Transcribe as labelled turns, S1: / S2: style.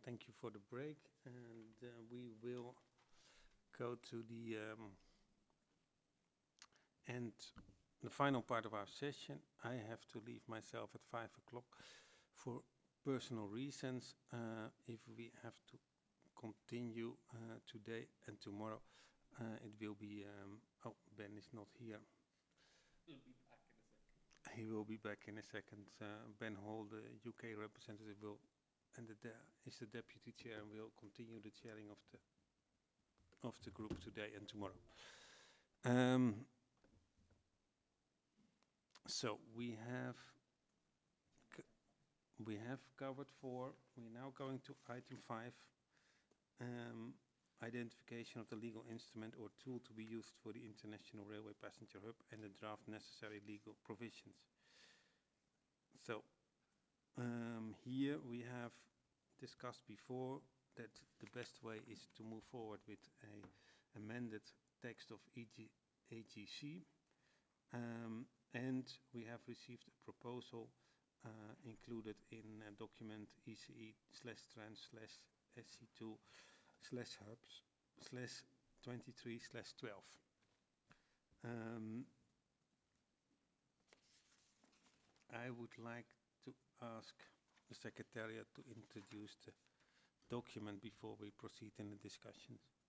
S1: thank you for the break, and we will go to the end, the final part of our session. I have to leave myself at 5 o'clock for personal reasons. If we have to continue today and tomorrow, it will be, oh, Ben is not here. He will be back in a second. Ben Hall, the UK representative, is the deputy chair and will continue the chairing of the group today and tomorrow. So we have covered 4. We're now going to item 5. Identification of the legal instrument or tool to be used for the International Railway Passenger Hub and the draft necessary legal provisions. So here we have discussed before that the best way is to move forward with an amended text of AGC, and we have received a proposal included in document ECE/trans/SC2/hubs/23/12. I would like to ask the Secretariat to introduce the document before we proceed in the discussions.